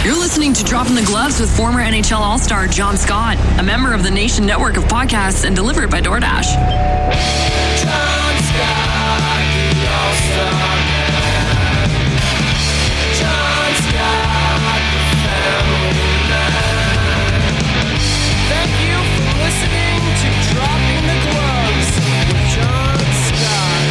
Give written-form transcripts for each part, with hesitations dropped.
You're listening to Dropping the Gloves with former NHL All-Star John Scott, a member of the Nation Network of podcasts and delivered by DoorDash. John Scott, the All-Star man. John Scott, the family man. Thank you for listening to Dropping the Gloves with John Scott.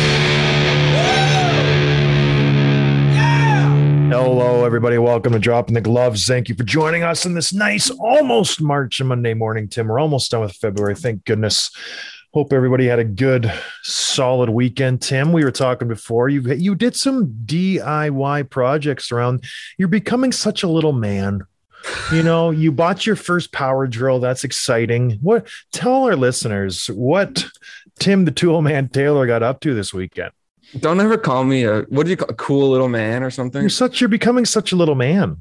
Woo! Yeah! Hello, everybody. Welcome to Dropping the Gloves. Thank you for joining us on this nice, almost March and Monday morning, Tim. We're almost done with February. Thank goodness. Hope everybody had a good, solid weekend. Tim, we were talking before. You did some DIY projects around. You're becoming such a little man. You know, you bought your first power drill. That's exciting. Tell our listeners what Tim, the Tool Man Taylor, got up to this weekend. Don't ever call me a cool little man or something. You're becoming such a little man.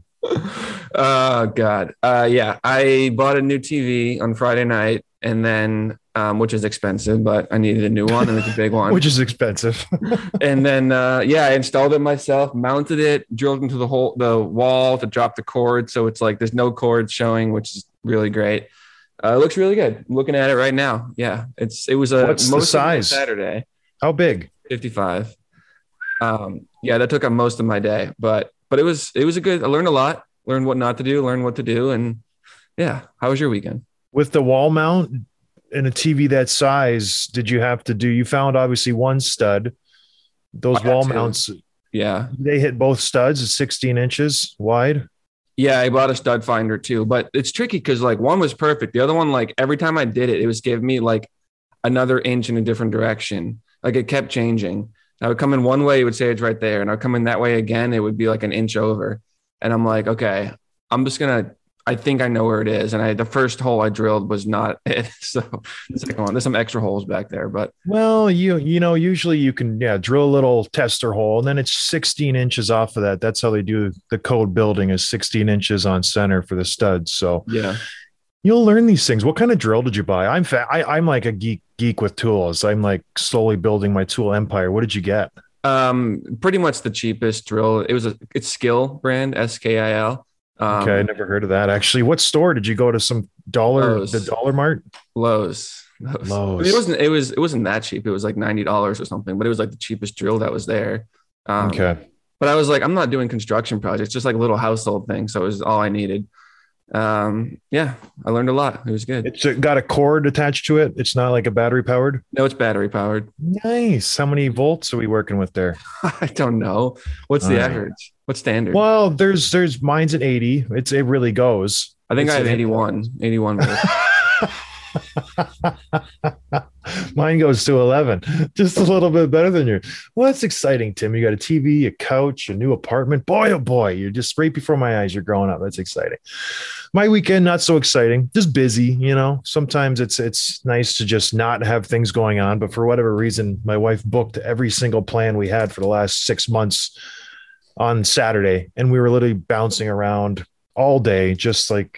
Oh God. Yeah. I bought a new TV on Friday night and then, which is expensive, but I needed a new one and it's a big one, Which is expensive. And then, I installed it myself, mounted it, drilled into the wall to drop the cord. So it's like, there's no cords showing, which is really great. It looks really good. I'm looking at it right now. Yeah. What's the size? Saturday. How big? 55. That took up most of my day, but it was a good, I learned a lot, learned what not to do, learned what to do. And yeah. How was your weekend? With the wall mount and a TV that size, you found obviously one stud, those wall mounts. Yeah. They hit both studs at 16 inches wide. Yeah. I bought a stud finder too, but it's tricky because like one was perfect. The other one, like every time I did it, it was giving me like another inch in a different direction. Like it kept changing. I would come in one way, it would say it's right there. And I'd come in that way again, it would be like an inch over. And I'm like, okay, I think I know where it is. And the first hole I drilled was not it. So the second one, there's some extra holes back there, but. Well, you know, usually you can, drill a little tester hole and then it's 16 inches off of that. That's how they do the code building, is 16 inches on center for the studs. So yeah. You'll learn these things. What kind of drill did you buy? I'm like a geek with tools. I'm like slowly building my tool empire. What did you get? Pretty much the cheapest drill. It's Skill brand, SKIL. Okay, I never heard of that actually. What store did you go to? The Dollar Mart? Lowe's. It wasn't that cheap. It was like $90 or something, but it was like the cheapest drill that was there. Okay. But I was like, I'm not doing construction projects, just like a little household thing. So it was all I needed. I learned a lot. It was good. It's got a cord attached to it. It's not like a battery powered. No, it's battery powered. Nice. How many volts are we working with there? I don't know. What's the average? What's standard? Well, there's mine's at 80. It really goes. I think I have 81 volts. Mine goes to 11, just a little bit better than yours. Well, that's exciting, Tim. You got a TV, a couch, a new apartment. Boy, oh boy, you're just right before my eyes. You're growing up. That's exciting. My weekend, not so exciting, just busy. You know, sometimes it's nice to just not have things going on. But for whatever reason, my wife booked every single plan we had for the last 6 months on Saturday. And we were literally bouncing around all day, just like,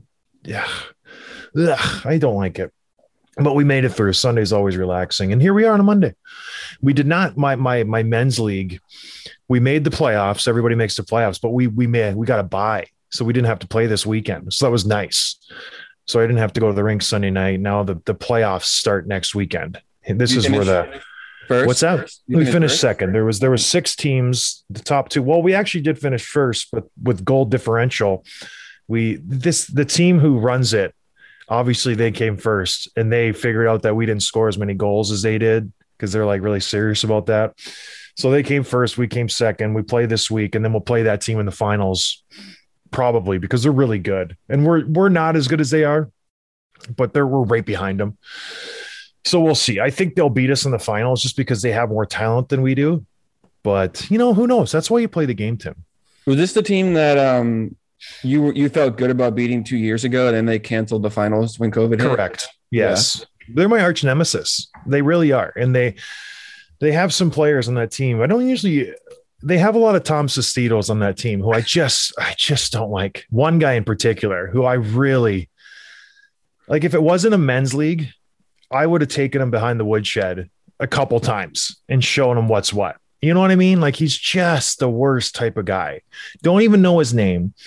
I don't like it. But we made it through. Sunday's always relaxing. And here we are on a Monday. We did not, my men's league, we made the playoffs. Everybody makes the playoffs, but we got a bye. So we didn't have to play this weekend. So that was nice. So I didn't have to go to the rink Sunday night. Now the playoffs start next weekend. And this is where first? What's that? We finished second. There was 6 teams, the top 2. Well, we actually did finish first, but with goal differential, the team who runs it, obviously they came first and they figured out that we didn't score as many goals as they did because they're like really serious about that. So they came first. We came second. We play this week and then we'll play that team in the finals probably because they're really good. And we're not as good as they are, but we're right behind them. So we'll see. I think they'll beat us in the finals just because they have more talent than we do. But, who knows? That's why you play the game, Tim. Was this the team that you felt good about beating 2 years ago, and then they canceled the finals when COVID hit? Correct. Yes. Yeah. They're my arch nemesis. They really are. And they have some players on that team. They have a lot of Tom Sestitos on that team who I just don't like. One guy in particular who I really like. If it wasn't a men's league, I would have taken him behind the woodshed a couple times and shown him what's what. You know what I mean? Like, he's just the worst type of guy. Don't even know his name.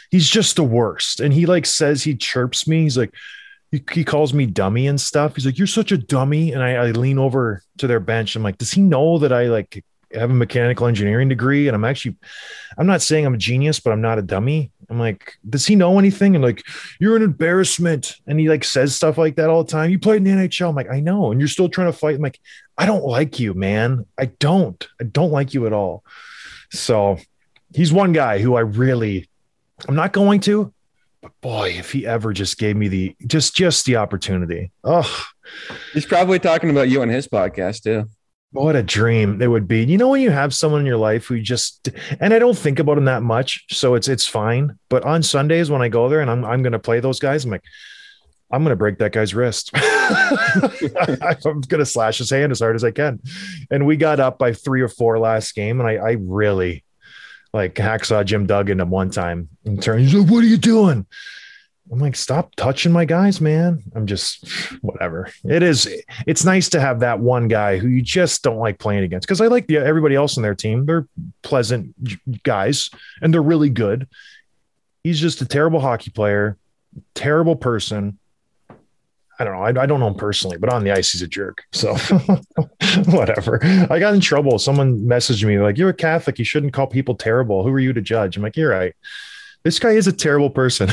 He's just the worst. And he like says, he chirps me. He's like, he calls me dummy and stuff. He's like, you're such a dummy. And I lean over to their bench. I'm like, does he know that I like have a mechanical engineering degree? And I'm not saying I'm a genius, but I'm not a dummy. I'm like, does he know anything? And like, you're an embarrassment. And he like says stuff like that all the time. You played in the NHL. I'm like, I know. And you're still trying to fight. I'm like, I don't like you, man. I don't like you at all. So he's one guy who I'm not going to, but boy, if he ever just gave me the opportunity. Oh, he's probably talking about you on his podcast too. What a dream it would be. You know, when you have someone in your life who and I don't think about him that much, so it's fine. But on Sundays when I go there and I'm going to play those guys, I'm like, I'm going to break that guy's wrist. I'm going to slash his hand as hard as I can. And we got up by 3 or 4 last game. And I really like hacksaw Jim Duggan at one time in turn. He's like, what are you doing? I'm like, stop touching my guys, man. I'm just whatever. It's nice to have that one guy who you just don't like playing against. Cause I like everybody else on their team. They're pleasant guys and they're really good. He's just a terrible hockey player, terrible person. I don't know. I don't know him personally, but on the ice, he's a jerk. So whatever. I got in trouble. Someone messaged me like, you're a Catholic. You shouldn't call people terrible. Who are you to judge? I'm like, you're right. This guy is a terrible person.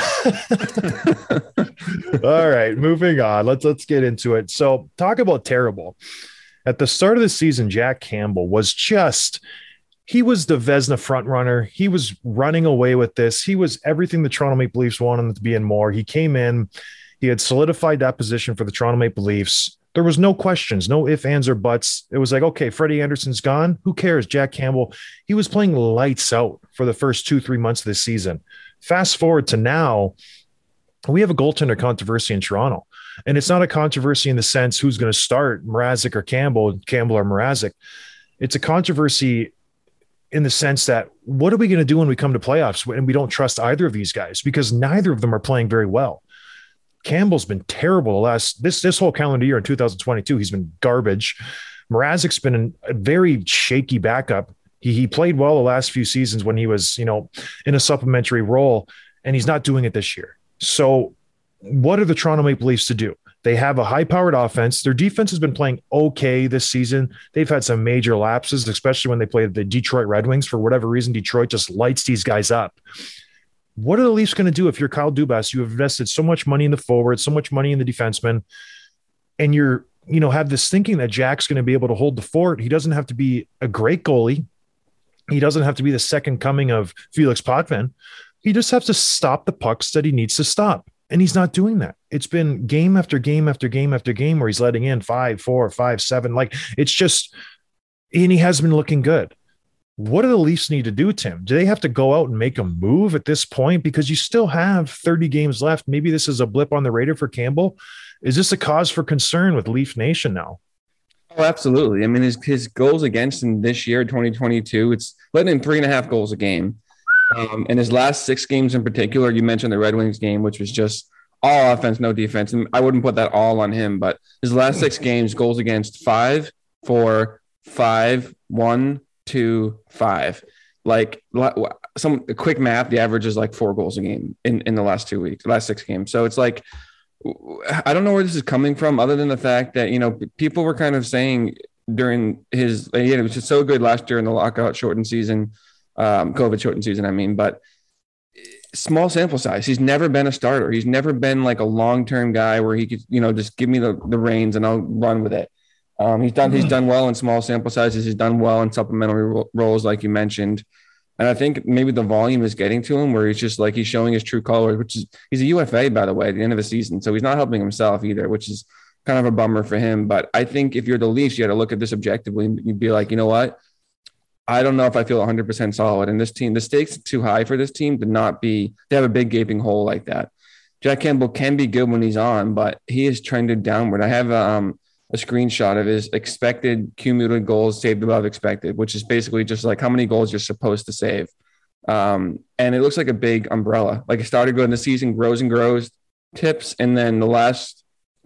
All right, moving on. Let's get into it. So talk about terrible. At the start of the season, Jack Campbell was he was the Vezina front runner. He was running away with this. He was everything the Toronto Maple Leafs wanted him to be and more. He came in. He had solidified that position for the Toronto Maple Leafs. There was no questions, no ifs, ands, or buts. It was like, okay, Freddie Anderson's gone. Who cares? Jack Campbell, he was playing lights out for the first 2-3 months of this season. Fast forward to now, we have a goaltender controversy in Toronto. And it's not a controversy in the sense who's going to start, Mrazek or Campbell or Mrazek. It's a controversy in the sense that what are we going to do when we come to playoffs and we don't trust either of these guys because neither of them are playing very well. Campbell's been terrible this whole calendar year in 2022. He's been garbage. Mrazek's been a very shaky backup. He played well the last few seasons when he was, in a supplementary role, and he's not doing it this year. So what are the Toronto Maple Leafs to do? They have a high-powered offense. Their defense has been playing okay this season. They've had some major lapses, especially when they play the Detroit Red Wings. For whatever reason, Detroit just lights these guys up. What are the Leafs going to do if you're Kyle Dubas? You have invested so much money in the forward, so much money in the defenseman, and have this thinking that Jack's going to be able to hold the fort. He doesn't have to be a great goalie. He doesn't have to be the second coming of Felix Potvin. He just has to stop the pucks that he needs to stop. And he's not doing that. It's been game after game after game after game where he's letting in 5, 4, 5, 7. Like it's just, and he has been looking good. What do the Leafs need to do, Tim? Do they have to go out and make a move at this point? Because you still have 30 games left. Maybe this is a blip on the radar for Campbell. Is this a cause for concern with Leaf Nation now? Oh, absolutely. I mean, his goals against in this year, 2022, it's letting in 3.5 goals a game. And his last 6 games in particular, you mentioned the Red Wings game, which was just all offense, no defense. And I wouldn't put that all on him, but his last 6 games, goals against 5, 4, 5, 1, 2, 5. Like some quick math, the average is like 4 goals a game in the last 6 games. So it's like, I don't know where this is coming from other than the fact that, people were kind of saying during it was just so good last year in the lockout shortened season, COVID shortened season, but small sample size. He's never been a starter. He's never been like a long-term guy where he could, just give me the reins and I'll run with it. He's done well in small sample sizes. He's done well in supplementary roles, like you mentioned. And I think maybe the volume is getting to him where he's just like, he's showing his true colors, which is, he's a UFA, by the way, at the end of the season. So he's not helping himself either, which is kind of a bummer for him. But I think if you're the Leafs, you got to look at this objectively and you'd be like, you know what? I don't know if I feel 100% solid. And this team, the stakes are too high for this team to have a big gaping hole like that. Jack Campbell can be good when he's on, but he is trended downward. I have a screenshot of his expected cumulative goals saved above expected, which is basically just like how many goals you're supposed to save. And it looks like a big umbrella. Like it started good in the season, grows and grows, tips. And then the last,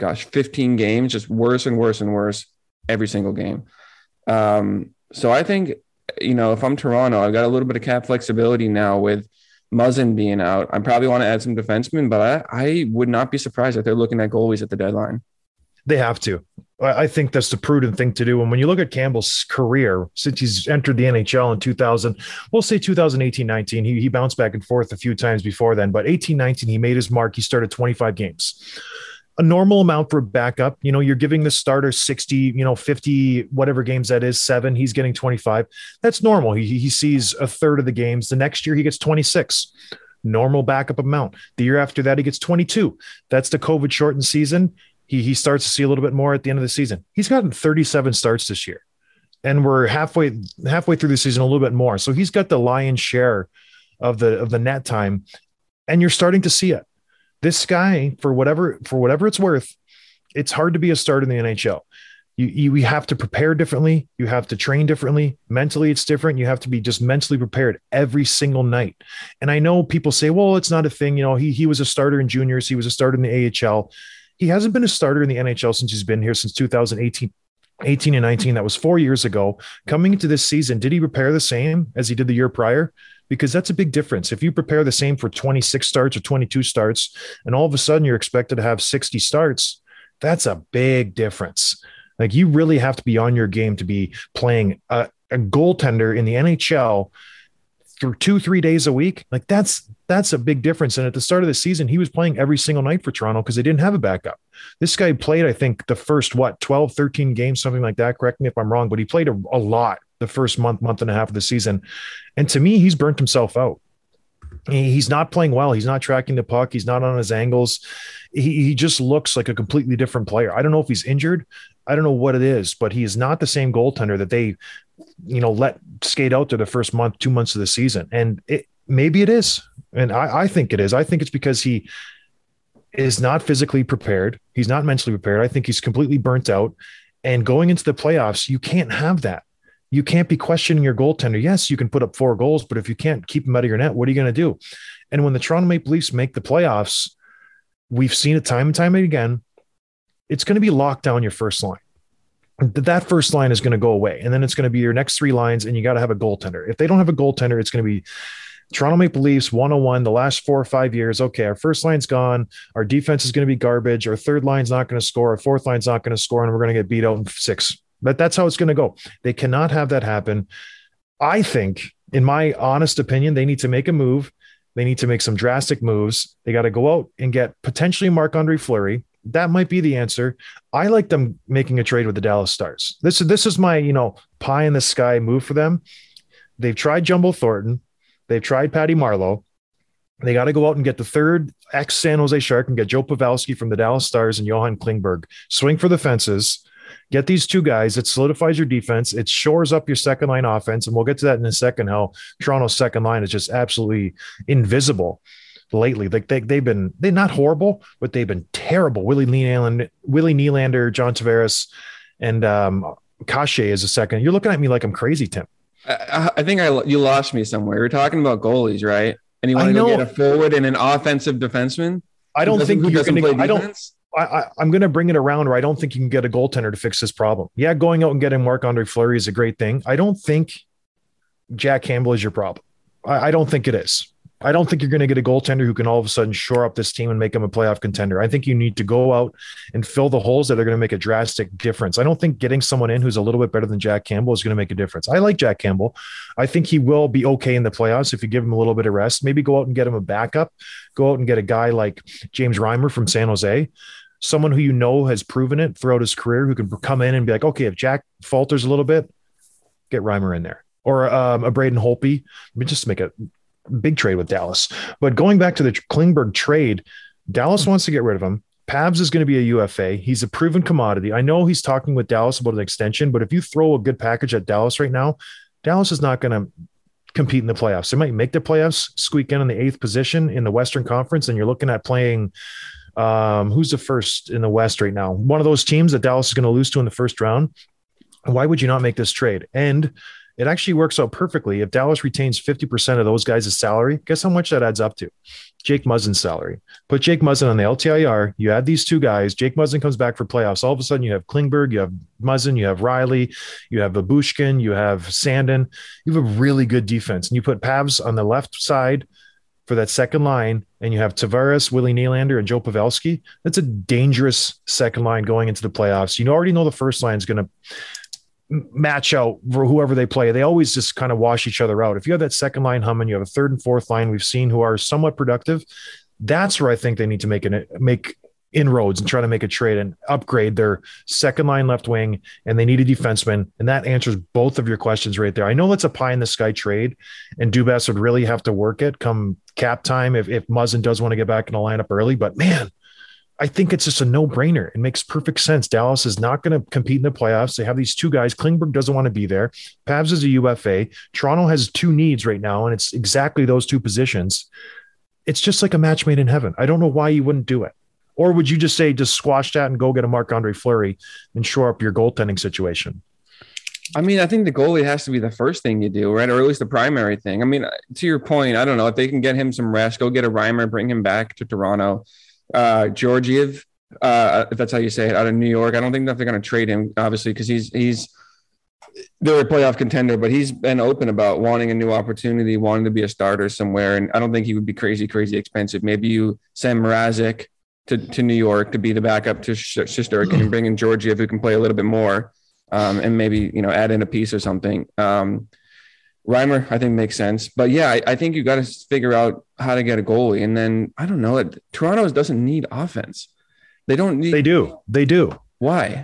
15 games, just worse and worse and worse every single game. So I think, if I'm Toronto, I've got a little bit of cap flexibility now with Muzzin being out, I probably want to add some defensemen, but I would not be surprised if they're looking at goalies at the deadline. They have to. I think that's the prudent thing to do. And when you look at Campbell's career, since he's entered the NHL in 2000, we'll say 2018, 19, he bounced back and forth a few times before then, but 18, 19, he made his mark. He started 25 games. A normal amount for a backup. You're giving the starter 60, 50, whatever games that is, 7. He's getting 25. That's normal. He sees a third of the games. The next year he gets 26. Normal backup amount. The year after that, he gets 22. That's the COVID shortened season. He starts to see a little bit more at the end of the season. He's gotten 37 starts this year, and we're halfway through the season, a little bit more. So he's got the lion's share of the net time, and you're starting to see it. This guy, for whatever it's worth, it's hard to be a starter in the NHL. You have to prepare differently. You have to train differently. Mentally, it's different. You have to be just mentally prepared every single night. And I know people say, well, it's not a thing. He was a starter in juniors. He was a starter in the AHL. He hasn't been a starter in the NHL since he's been here since 2018 and 19. That was 4 years ago. Coming into this season, did he prepare the same as he did the year prior? Because that's a big difference. If you prepare the same for 26 starts or 22 starts, and all of a sudden you're expected to have 60 starts, that's a big difference. Like, you really have to be on your game to be playing a goaltender in the NHL for 2-3 days a week. Like, that's a big difference. And at the start of the season, he was playing every single night for Toronto because they didn't have a backup. This guy played, I think, the first 12, 13 games, something like that. Correct me if I'm wrong, but he played a lot the first month and a half of the season. And to me, he's burnt himself out. He's not playing well. He's not tracking the puck. He's not on his angles. He just looks like a completely different player. I don't know if he's injured. I don't know what it is, but he is not the same goaltender that they, let skate out there the first month, 2 months of the season. And maybe it is. And I think it is. I think it's because he is not physically prepared. He's not mentally prepared. I think he's completely burnt out. And going into the playoffs, you can't have that. You can't be questioning your goaltender. Yes, you can put up 4 goals, but if you can't keep them out of your net, what are you going to do? And when the Toronto Maple Leafs make the playoffs, we've seen it time and time again. It's going to be locked down your first line. That first line is going to go away. And then it's going to be your next 3 lines, and you got to have a goaltender. If they don't have a goaltender, it's going to be Toronto Maple Leafs 101 the last 4 or 5 years. Okay, our first line's gone. Our defense is going to be garbage. Our third line's not going to score. Our fourth line's not going to score, and we're going to get beat out in 6. But that's how it's going to go. They cannot have that happen. I think, in my honest opinion, they need to make a move. They need to make some drastic moves. They got to go out and get potentially Marc-Andre Fleury. That might be the answer. I like them making a trade with the Dallas Stars. This is my, pie in the sky move for them. They've tried Jumbo Thornton. They've tried Patty Marleau. They got to go out and get the third ex-San Jose Shark and get Joe Pavelski from the Dallas Stars and Johan Klingberg. Swing for the fences. Get these 2 guys. It solidifies your defense. It shores up your second line offense. And we'll get to that in a second, how Toronto's second line is just absolutely invisible lately. Like they're not horrible, but they've been terrible. Willie Nylander, John Tavares, and Kashe is a second. You're looking at me like I'm crazy, Tim. I think you lost me somewhere. You're talking about goalies, right? And you want to go get a forward and an offensive defenseman? I don't think you're going to I'm going to bring it around where I don't think you can get a goaltender to fix this problem. Yeah, going out and getting Marc-Andre Fleury is a great thing. I don't think Jack Campbell is your problem. I don't think it is. I don't think you're going to get a goaltender who can all of a sudden shore up this team and make them a playoff contender. I think you need to go out and fill the holes that are going to make a drastic difference. I don't think getting someone in who's a little bit better than Jack Campbell is going to make a difference. I like Jack Campbell. I think he will be okay in the playoffs if you give him a little bit of rest. Maybe go out and get him a backup. Go out and get a guy like James Reimer from San Jose, someone who has proven it throughout his career, who can come in and be like, okay, if Jack falters a little bit, get Reimer in there. Or a Braden Holtby, just to make a big trade with Dallas. But going back to the Klingberg trade, Dallas wants to get rid of him. Pabs is going to be a UFA. He's a proven commodity. I know he's talking with Dallas about an extension, but if you throw a good package at Dallas right now, Dallas is not going to compete in the playoffs. They might make the playoffs, squeak in on the 8th position in the Western Conference, and you're looking at playing who's the first in the West right now? One of those teams that Dallas is going to lose to in the first round. Why would you not make this trade? And it actually works out perfectly. If Dallas retains 50% of those guys' salary, guess how much that adds up to? Jake Muzzin's salary. Put Jake Muzzin on the LTIR. You add these 2 guys. Jake Muzzin comes back for playoffs. All of a sudden, you have Klingberg, you have Muzzin, you have Riley, you have Babushkin, you have Sandin. You have a really good defense. And you put Pavs on the left side for that second line, and you have Tavares, Willie Nylander, and Joe Pavelski, that's a dangerous second line going into the playoffs. You already know the first line is going to match out for whoever they play. They always just kind of wash each other out. If you have that second line humming, you have a third and fourth line we've seen who are somewhat productive. That's where I think they need to make inroads and try to make a trade and upgrade their second line left wing, and they need a defenseman. And that answers both of your questions right there. I know that's a pie in the sky trade, and Dubas would really have to work it come cap time if Muzzin does want to get back in the lineup early. But man, I think it's just a no-brainer. It makes perfect sense. Dallas is not going to compete in the playoffs. They have these two guys. Klingberg doesn't want to be there. Pavs is a UFA. Toronto has two needs right now, and it's exactly those two positions. It's just like a match made in heaven. I don't know why you wouldn't do it. Or would you just say, just squash that and go get a Marc-Andre Fleury and shore up your goaltending situation? I mean, I think the goalie has to be the first thing you do, right? Or at least the primary thing. I mean, to your point, I don't know if they can get him some rest, go get a Reimer, bring him back to Toronto. Georgiev, if that's how you say it, out of New York. I don't think that they're going to trade him, obviously, because they're a playoff contender, but he's been open about wanting a new opportunity, wanting to be a starter somewhere. And I don't think he would be crazy expensive. Maybe you send Mrazek to New York to be the backup to Shesterkin and bring in Georgiev, who can play a little bit more, and maybe, add in a piece or something. Reimer, I think, makes sense. But yeah, I think you got to figure out how to get a goalie. And then, I don't know, Toronto doesn't need offense. They don't need. They do. Why?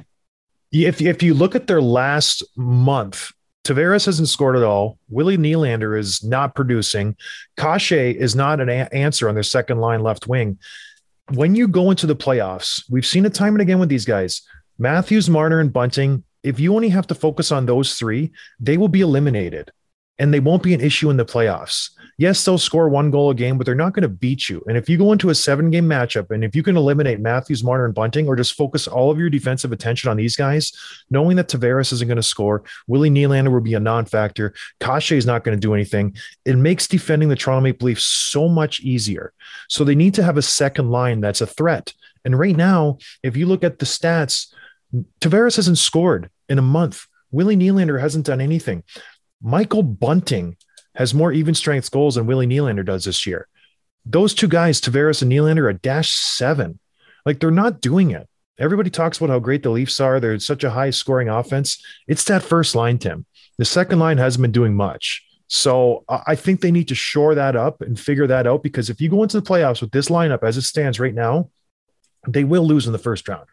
If you look at their last month, Tavares hasn't scored at all. Willie Nylander is not producing. Kase is not an answer on their second line left wing. When you go into the playoffs, we've seen it time and again with these guys, Matthews, Marner, and Bunting. If you only have to focus on those three, they will be eliminated and they won't be an issue in the playoffs. Yes, they'll score one goal a game, but they're not going to beat you. And if you go into a 7-game matchup, and if you can eliminate Matthews, Marner, and Bunting, or just focus all of your defensive attention on these guys, knowing that Tavares isn't going to score, Willie Nylander will be a non-factor, Kase is not going to do anything, it makes defending the Toronto Maple Leafs so much easier. So they need to have a second line that's a threat. And right now, if you look at the stats, Tavares hasn't scored in a month. Willie Nylander hasn't done anything. Michael Bunting has more even strength goals than Willie Nylander does this year. Those two guys, Tavares and Nylander, are -7. Like, they're not doing it. Everybody talks about how great the Leafs are. They're such a high scoring offense. It's that first line, Tim. The second line hasn't been doing much. So I think they need to shore that up and figure that out, because if you go into the playoffs with this lineup as it stands right now, they will lose in the first round.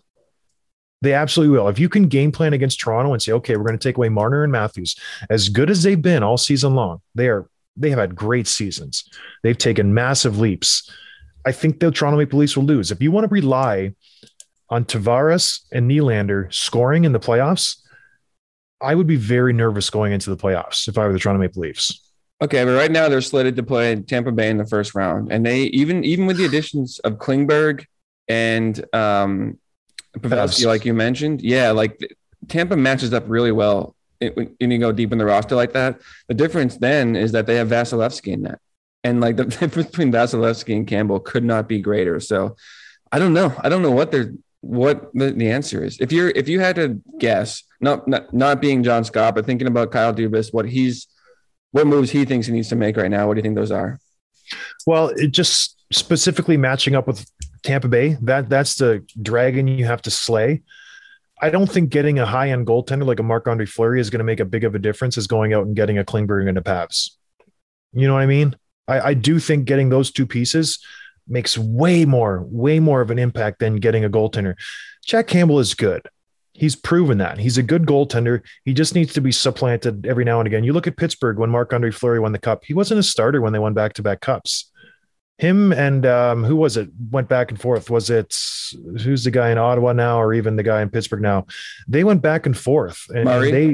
They absolutely will. If you can game plan against Toronto and say, okay, we're going to take away Marner and Matthews, as good as they've been all season long, they have had great seasons. They've taken massive leaps. I think the Toronto Maple Leafs will lose. If you want to rely on Tavares and Nylander scoring in the playoffs, I would be very nervous going into the playoffs if I were the Toronto Maple Leafs. Okay, but right now they're slated to play Tampa Bay in the first round. And they, even with the additions of Klingberg and Pavelski, like you mentioned, Tampa matches up really well when you go deep in the roster like that. The difference then is that they have Vasilevsky in that, and like the difference between Vasilevsky and Campbell could not be greater. So I don't know what the answer is. If you had to guess, not being John Scott, but thinking about Kyle Dubas, what moves he thinks he needs to make right now, what do you think those are? Well, it just specifically matching up with Tampa Bay, that's the dragon you have to slay. I don't think getting a high-end goaltender like a Marc-Andre Fleury is going to make a big of a difference as going out and getting a Klingberg and a Pavs. You know what I mean? I do think getting those two pieces makes way more of an impact than getting a goaltender. Jack Campbell is good. He's proven that. He's a good goaltender. He just needs to be supplanted every now and again. You look at Pittsburgh when Marc-Andre Fleury won the cup. He wasn't a starter when they won back-to-back cups. Him and who was it went back and forth? Was it who's the guy in Ottawa now, or even the guy in Pittsburgh now? They went back and forth, and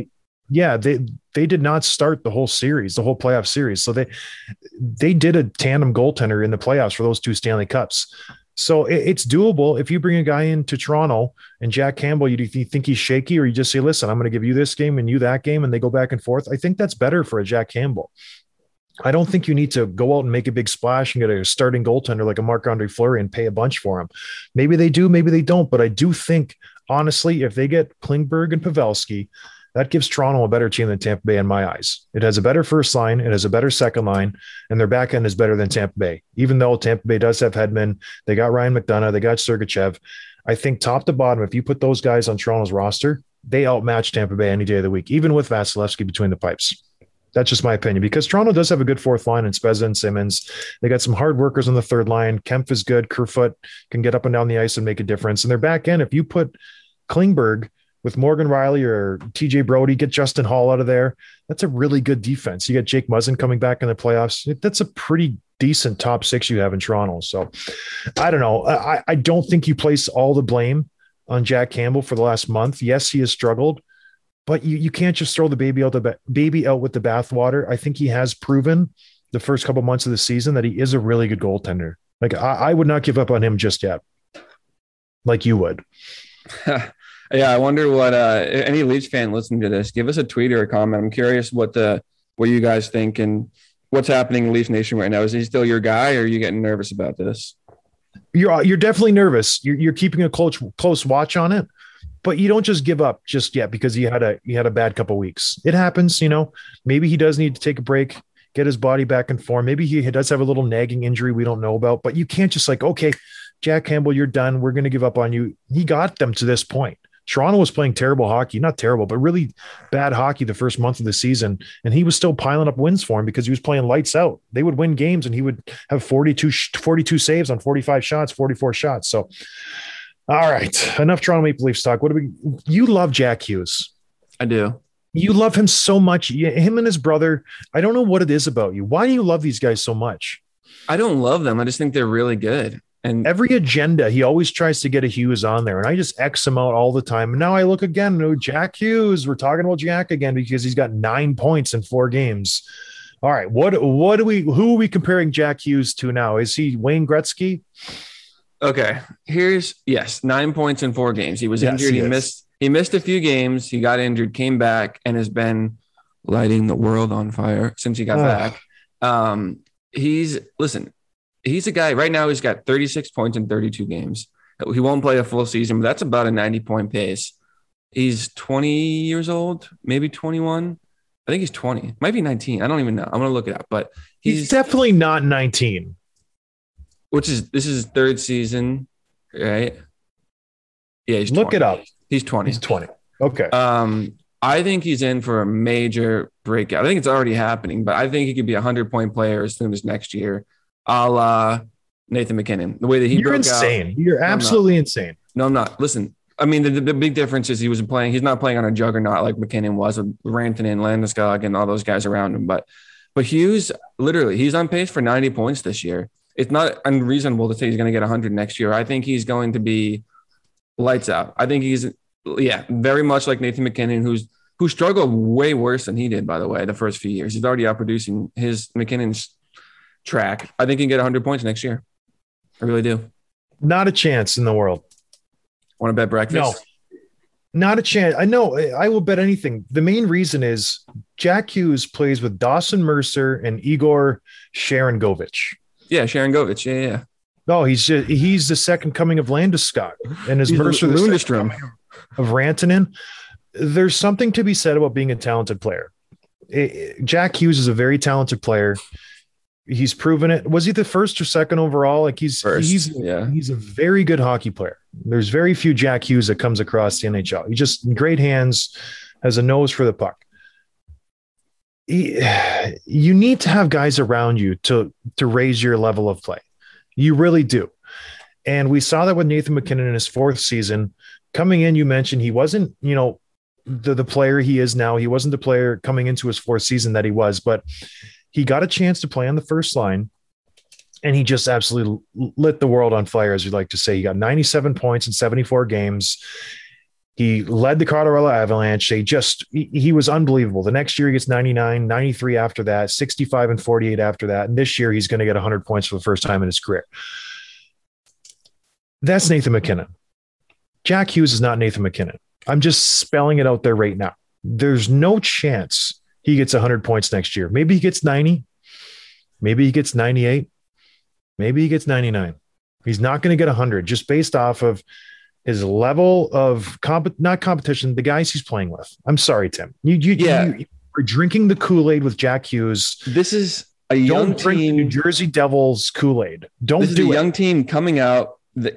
they did not start the whole series, the whole playoff series. So they did a tandem goaltender in the playoffs for those two Stanley Cups. So it's doable if you bring a guy into Toronto and Jack Campbell. You think he's shaky, or you just say, "Listen, I'm going to give you this game and you that game," and they go back and forth. I think that's better for a Jack Campbell. I don't think you need to go out and make a big splash and get a starting goaltender like a Marc-Andre Fleury and pay a bunch for him. Maybe they do, maybe they don't. But I do think, honestly, if they get Klingberg and Pavelski, That gives Toronto a better team than Tampa Bay in my eyes. It has a better first line. It has a better second line, and their back end is better than Tampa Bay. Even though Tampa Bay does have Hedman, they got Ryan McDonough, they got Sergachev. I think top to bottom, if you put those guys on Toronto's roster, they outmatch Tampa Bay any day of the week, even with Vasilevsky between the pipes. That's just my opinion, because Toronto does have a good fourth line in Spezza and Simmons. They got some hard workers on the third line. Kempf is good. Kerfoot can get up and down the ice and make a difference. And their back end, if you put Klingberg with Morgan Riley or TJ Brody, get Justin Hall out of there, that's a really good defense. You got Jake Muzzin coming back in the playoffs. That's a pretty decent top six you have in Toronto. So I don't know. I don't think you place all the blame on Jack Campbell for the last month. Yes, he has struggled, but you can't just throw the baby out with the bathwater. I think he has proven the first couple months of the season that he is a really good goaltender. Like I would not give up on him just yet, like you would. Yeah, I wonder what any Leafs fan listening to this, give us a tweet or a comment. I'm curious what you guys think and what's happening in Leafs Nation right now. Is he still your guy, or are you getting nervous about this? You're definitely nervous. You're keeping a close watch on it, but you don't just give up just yet because he had a bad couple of weeks. It happens, maybe he does need to take a break, get his body back in form. Maybe he does have a little nagging injury we don't know about, but you can't just okay, Jack Campbell, you're done. We're going to give up on you. He got them to this point. Toronto was playing terrible hockey, not terrible, but really bad hockey the first month of the season. And he was still piling up wins for him because he was playing lights out. They would win games and he would have 42 saves on 45 shots, 44 shots. So, all right, enough Toronto Maple Leafs talk. You love Jack Hughes. I do. You love him so much. Him and his brother. I don't know what it is about you. Why do you love these guys so much? I don't love them. I just think they're really good. And every agenda, he always tries to get a Hughes on there, and I just X him out all the time. And now I look again, Jack Hughes. We're talking about Jack again because he's got 9 points in 4 games. All right, who are we comparing Jack Hughes to now? Is he Wayne Gretzky? Okay, 9 points in 4 games. He was injured. He missed a few games. He got injured, came back, and has been lighting the world on fire since he got back. He's a guy right now. He's got 36 points in 32 games. He won't play a full season, but that's about a 90-point pace. He's 20 years old, maybe 21. I think he's 20, might be 19. I don't even know. I'm going to look it up, but he's definitely not 19. This is his 3rd season, right? Yeah, he's 20. Look it up. He's 20. He's 20. Okay. I think he's in for a major breakout. I think it's already happening, but I think he could be a 100-point player as soon as next year. A la Nathan McKinnon, the way that you're insane. Out, you're absolutely insane. No, I'm not. Listen, I mean, the big difference is he's not playing on a juggernaut like McKinnon was with Rantanen, Landeskog, and all those guys around him. But Hughes, literally, he's on pace for 90 points this year. It's not unreasonable to say he's going to get 100 next year. I think he's going to be lights out. I think he's, very much like Nathan McKinnon, who struggled way worse than he did, by the way, the first few years. He's already outproducing McKinnon's track. I think he can get 100 points next year. I really do. Not a chance in the world. Want to bet breakfast? No, not a chance. I know. I will bet anything. The main reason is Jack Hughes plays with Dawson Mercer and Igor Sharangovich. Yeah, Sharangovich. Yeah. No, he's the second coming of Landeskog, and is Mercer the second coming of Rantanen. There's something to be said about being a talented player. Jack Hughes is a very talented player. He's proven it. Was he the first or second overall? He's a very good hockey player. There's very few Jack Hughes that comes across the NHL. He just great hands, has a nose for the puck. You need to have guys around you to raise your level of play. You really do. And we saw that with Nathan McKinnon in his 4th season. Coming in, you mentioned he wasn't, the player he is now. He wasn't the player coming into his 4th season that he was, but he got a chance to play on the first line, and he just absolutely lit the world on fire, as we like to say. He got 97 points in 74 games. He led the Colorado Avalanche. He was unbelievable. The next year he gets 99, 93 after that, 65 and 48 after that. And this year he's going to get 100 points for the first time in his career. That's Nathan McKinnon. Jack Hughes is not Nathan McKinnon. I'm just spelling it out there right now. There's no chance he gets 100 points next year. Maybe he gets 90. Maybe he gets 98. Maybe he gets 99. He's not going to get 100 just based off of his level of not competition, the guys he's playing with. I'm sorry, Tim. You are drinking the Kool-Aid with Jack Hughes. This is a young Don't drink team. New Jersey Devils Kool-Aid. Don't This is do a it. young team coming up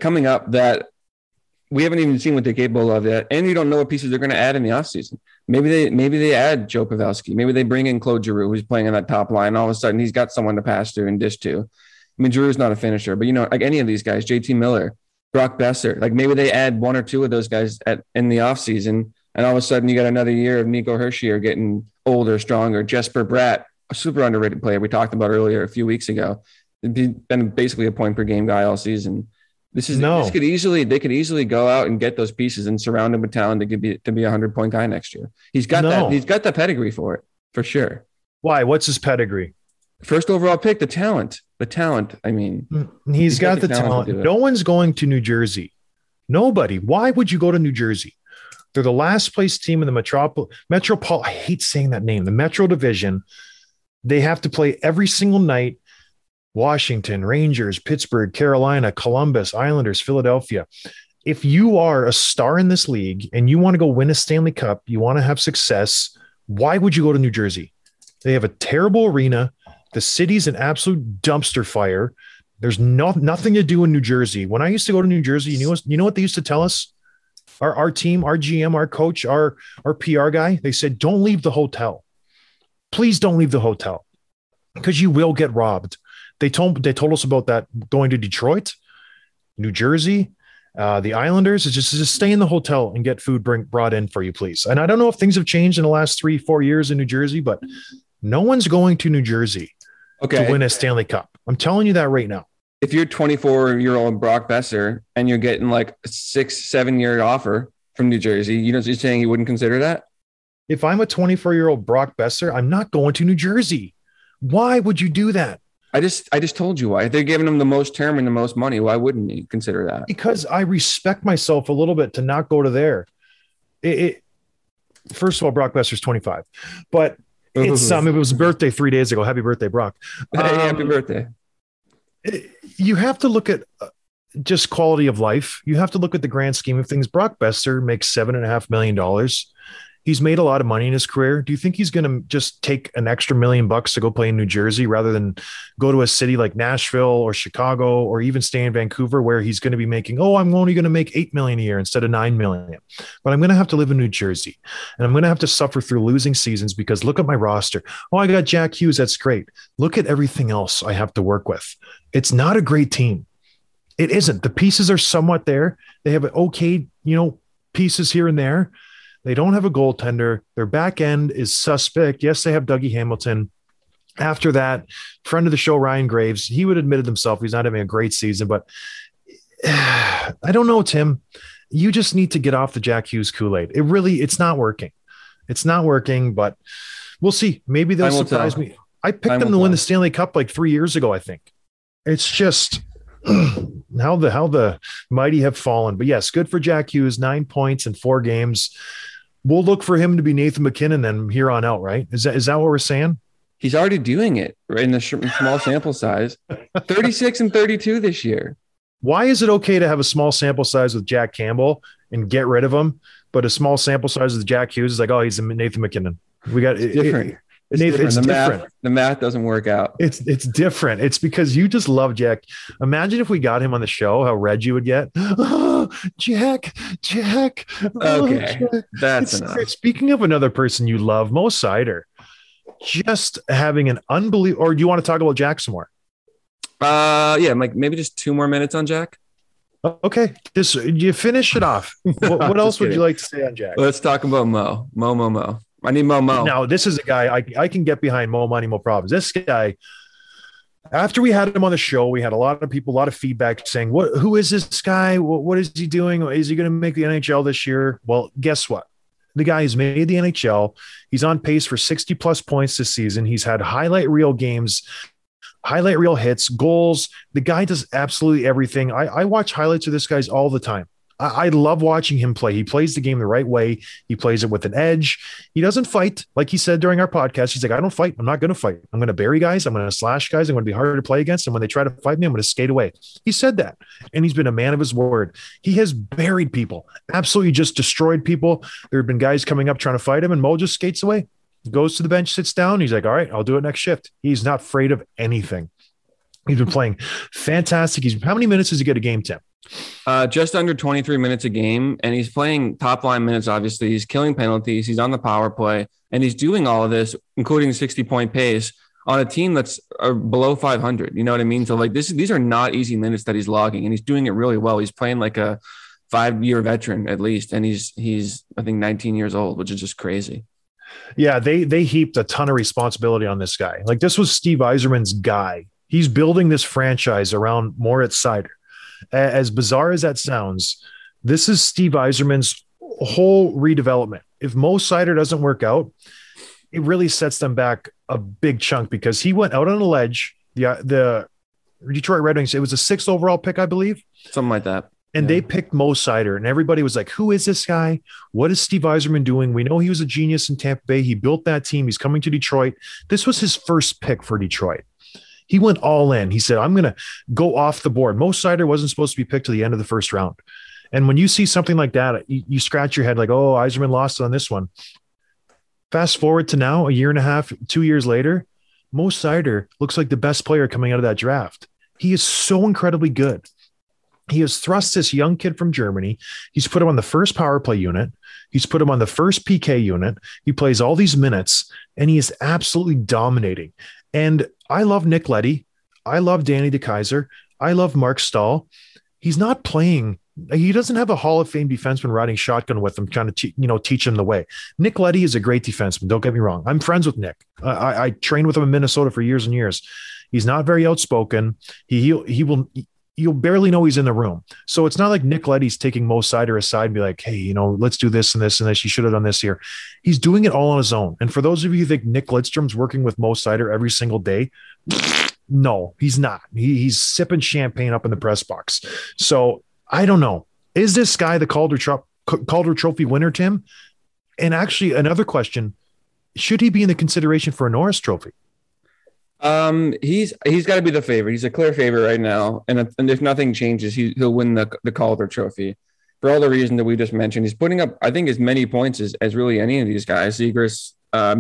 that we haven't even seen what they're capable of yet, and you don't know what pieces they're going to add in the offseason. Maybe they add Joe Pavelski. Maybe they bring in Claude Giroux, who's playing in that top line. All of a sudden, he's got someone to pass to and dish to. I mean, Giroux's not a finisher, but like any of these guys, JT Miller, Brock Besser, like maybe they add one or two of those guys in the offseason, and all of a sudden you got another year of Nico Hischier getting older, stronger. Jesper Bratt, a super underrated player we talked about earlier a few weeks ago. He's been basically a point per game guy all season. They could easily go out and get those pieces and surround him with talent to be a 100-point guy next year. He's got that. He's got the pedigree for it, for sure. Why? What's his pedigree? First overall pick, the talent. I mean, he's got the talent. No one's going to New Jersey. Nobody. Why would you go to New Jersey? They're the last place team in the Metropol. I hate saying that name. The Metro Division. They have to play every single night. Washington, Rangers, Pittsburgh, Carolina, Columbus, Islanders, Philadelphia. If you are a star in this league and you want to go win a Stanley Cup, you want to have success, why would you go to New Jersey? They have a terrible arena. The city's an absolute dumpster fire. There's nothing to do in New Jersey. When I used to go to New Jersey, you know what they used to tell us? Our team, our GM, our coach, our PR guy, they said, don't leave the hotel. Please don't leave the hotel because you will get robbed. They told us about that going to Detroit, New Jersey, the Islanders. Is just stay in the hotel and get food brought in for you, please. And I don't know if things have changed in the last 3-4 years in New Jersey, but no one's going to New Jersey to win a Stanley Cup. I'm telling you that right now. If you're 24-year-old Brock Besser and you're getting like a 6-7 year offer from New Jersey, you're saying you wouldn't consider that? If I'm a 24-year-old Brock Besser, I'm not going to New Jersey. Why would you do that? I just told you why. If they're giving them the most term and the most money, why wouldn't you consider that? Because I respect myself a little bit to not go to there. First of all, Brock Besser's 25, but it was his birthday 3 days ago. Happy birthday, Brock. Happy birthday. You have to look at just quality of life. You have to look at the grand scheme of things. Brock Besser makes $7.5 million. He's made a lot of money in his career. Do you think he's going to just take an extra $1 million to go play in New Jersey rather than go to a city like Nashville or Chicago or even stay in Vancouver where he's going to be making, I'm only going to make $8 million a year instead of $9 million, but I'm going to have to live in New Jersey and I'm going to have to suffer through losing seasons because look at my roster. I got Jack Hughes. That's great. Look at everything else I have to work with. It's not a great team. It isn't. The pieces are somewhat there. They have okay, pieces here and there. They don't have a goaltender. Their back end is suspect. Yes, they have Dougie Hamilton. After that, friend of the show, Ryan Graves, he would admit it himself. He's not having a great season, but I don't know, Tim. You just need to get off the Jack Hughes Kool-Aid. It's not working. It's not working, but we'll see. Maybe they'll surprise me. I picked them to win the Stanley Cup like 3 years ago, I think. It's just how the mighty have fallen. But yes, good for Jack Hughes, 9 points in 4 games. We'll look for him to be Nathan MacKinnon then here on out, right? Is that what we're saying? He's already doing it right in the small sample size. 36 and 32 this year. Why is it okay to have a small sample size with Jack Campbell and get rid of him, but a small sample size with Jack Hughes is like, he's Nathan MacKinnon? We got different. It's different. The math doesn't work out. It's different. It's because you just love Jack. Imagine if we got him on the show, how red you would get. Oh, Jack. Okay, Jack. That's enough. Speaking of another person you love, Mo Seider, just having an unbelievable. Or do you want to talk about Jack some more? Yeah, like maybe just 2 more minutes on Jack. Okay, you finish it off. What else would you like to say on Jack? Let's talk about Mo. Mo. I need Mo. Now, this is a guy I can get behind. Mo Money, Mo Problems. This guy, after we had him on the show, we had a lot of people, a lot of feedback saying, who is this guy? What is he doing? Is he going to make the NHL this year? Well, guess what? The guy has made the NHL. He's on pace for 60 plus points this season. He's had highlight reel games, highlight reel hits, goals. The guy does absolutely everything. I watch highlights of this guy all the time. I love watching him play. He plays the game the right way. He plays it with an edge. He doesn't fight. Like he said during our podcast, he's like, I don't fight. I'm not going to fight. I'm going to bury guys. I'm going to slash guys. I'm going to be harder to play against. And when they try to fight me, I'm going to skate away. He said that. And he's been a man of his word. He has buried people, absolutely just destroyed people. There have been guys coming up trying to fight him, and Mo just skates away, goes to the bench, sits down. He's like, all right, I'll do it next shift. He's not afraid of anything. He's been playing fantastic. How many minutes does he get a game, Tim? Just under 23 minutes a game, and he's playing top line minutes. Obviously, he's killing penalties. He's on the power play, and he's doing all of this, including 60-point pace on a team that's below 500. You know what I mean? So like these are not easy minutes that he's logging, and he's doing it really well. He's playing like a 5-year veteran at least, and he's I think 19 years old, which is just crazy. Yeah, they heaped a ton of responsibility on this guy. Like this was Steve Yzerman's guy. He's building this franchise around Moritz Seider. As bizarre as that sounds, this is Steve Yzerman's whole redevelopment. If Mo Seider doesn't work out, it really sets them back a big chunk because he went out on a ledge. The Detroit Red Wings, it was a 6th overall pick, I believe. Something like that. And they picked Mo Seider, and everybody was like, who is this guy? What is Steve Yzerman doing? We know he was a genius in Tampa Bay. He built that team. He's coming to Detroit. This was his first pick for Detroit. He went all in. He said, I'm going to go off the board. Mo Seider wasn't supposed to be picked to the end of the first round. And when you see something like that, you scratch your head like, oh, Yzerman lost on this one. Fast forward to now, a year and a half, 2 years later, Mo Seider looks like the best player coming out of that draft. He is so incredibly good. He has thrust this young kid from Germany. He's put him on the first power play unit. He's put him on the first PK unit. He plays all these minutes, and he is absolutely dominating. And I love Nick Leddy. I love Danny DeKeyser. I love Mark Stahl. He's not playing. He doesn't have a Hall of Fame defenseman riding shotgun with him, trying to teach him the way. Nick Leddy is a great defenseman. Don't get me wrong. I'm friends with Nick. I trained with him in Minnesota for years and years. He's not very outspoken. You'll barely know he's in the room. So it's not like Nick Leddy's taking Mo Seider aside and be like, hey, let's do this and this and this. You should have done this here. He's doing it all on his own. And for those of you who think Nick Lidstrom's working with Mo Seider every single day, no, he's not. He's sipping champagne up in the press box. So I don't know. Is this guy the Calder Trophy winner, Tim? And actually, another question, should he be in the consideration for a Norris Trophy? He's got to be the favorite. He's a clear favorite right now, and if nothing changes, he'll win the Calder Trophy for all the reasons that we just mentioned. He's putting up, I think, as many points as really any of these guys. Zegras,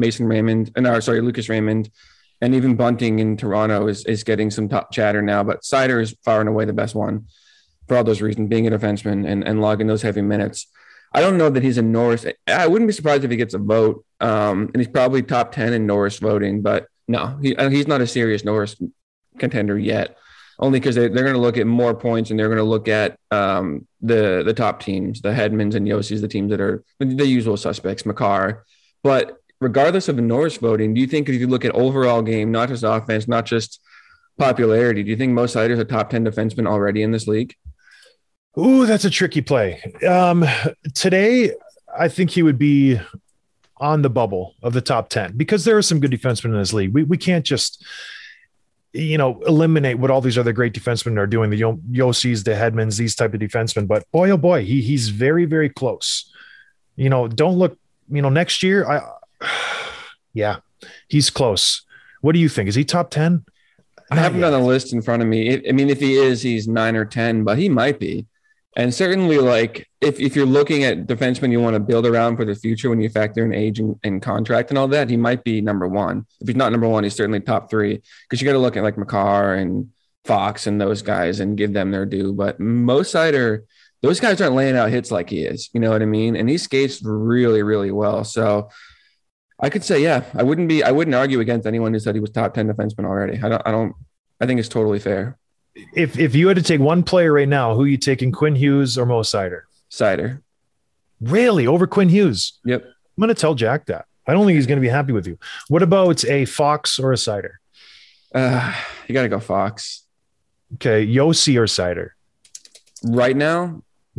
Lucas Raymond, and even Bunting in Toronto is getting some top chatter now. But Seider is far and away the best one for all those reasons, being a defenseman and logging those heavy minutes. I don't know that he's a Norris. I wouldn't be surprised if he gets a vote, and he's probably top 10 in Norris voting, but. No, he's not a serious Norris contender yet, only because they're going to look at more points and they're going to look at the top teams, the Hedmans and Yossi's, the teams that are the usual suspects, Makar. But regardless of the Norris voting, do you think if you look at overall game, not just offense, not just popularity, do you think Mo Seider's a top 10 defenseman already in this league? Ooh, that's a tricky play. Today, I think he would be on the bubble of the top 10 because there are some good defensemen in this league. We can't just, eliminate what all these other great defensemen are doing, the Yossi's, the Hedmans, these type of defensemen. But boy, oh boy, he's very, very close. Don't look, next year, yeah, he's close. What do you think? Is he top 10? I haven't done a list in front of me. If he is, he's 9 or 10, but he might be. And certainly, like, if you're looking at defensemen you want to build around for the future when you factor in age and contract and all that, he might be number 1. If he's not number 1, he's certainly top 3 because you got to look at like Makar and Fox and those guys and give them their due. But Mo Seider, those guys aren't laying out hits like he is. You know what I mean? And he skates really, really well. So I could say, yeah, I wouldn't argue against anyone who said he was top 10 defenseman already. I think it's totally fair. If you had to take one player right now, who are you taking, Quinn Hughes or Mo Seider? Seider. Really? Over Quinn Hughes? Yep. I'm going to tell Jack that. I don't think he's going to be happy with you. What about a Fox or a Seider? You got to go Fox. Okay. Yossi or Seider? Right now?